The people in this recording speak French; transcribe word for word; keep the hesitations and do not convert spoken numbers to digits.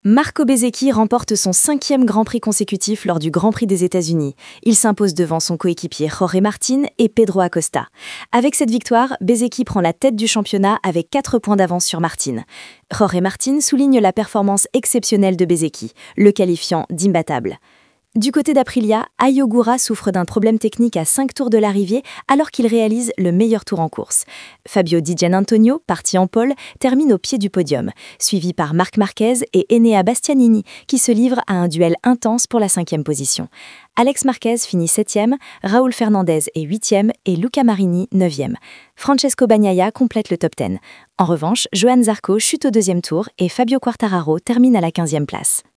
Marco Bezzecchi remporte son cinquième Grand Prix consécutif lors du Grand Prix des États-Unis. Il s'impose devant son coéquipier Jorge Martin et Pedro Acosta. Avec cette victoire, Bezzecchi prend la tête du championnat avec quatre points d'avance sur Martin. Jorge Martin souligne la performance exceptionnelle de Bezzecchi, le qualifiant d'imbattable. Du côté d'Aprilia, Ai Ogura souffre d'un problème technique à cinq tours de l'arrivée alors qu'il réalise le meilleur tour en course. Fabio Di Giannantonio, parti en pole, termine au pied du podium, suivi par Marc Marquez et Enea Bastianini qui se livrent à un duel intense pour la cinquième position. Alex Marquez finit septième, Raúl Fernandez est huitième et Luca Marini neuvième. Francesco Bagnaia complète le top dix. En revanche, Johann Zarco chute au deuxième tour et Fabio Quartararo termine à la quinzième place.